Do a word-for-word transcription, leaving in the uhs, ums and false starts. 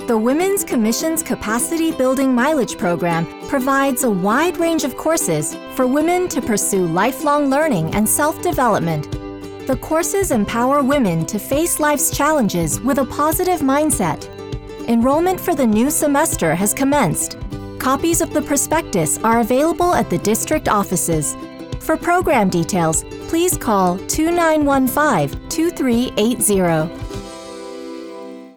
The Women's Commission's Capacity Building Mileage Program provides a wide range of courses for women to pursue lifelong learning and self-development. The courses empower women to face life's challenges with a positive mindset. Enrollment for the new semester has commenced. Copies of the prospectus are available at the district offices. For program details, please call two nine one five, two three eight zero.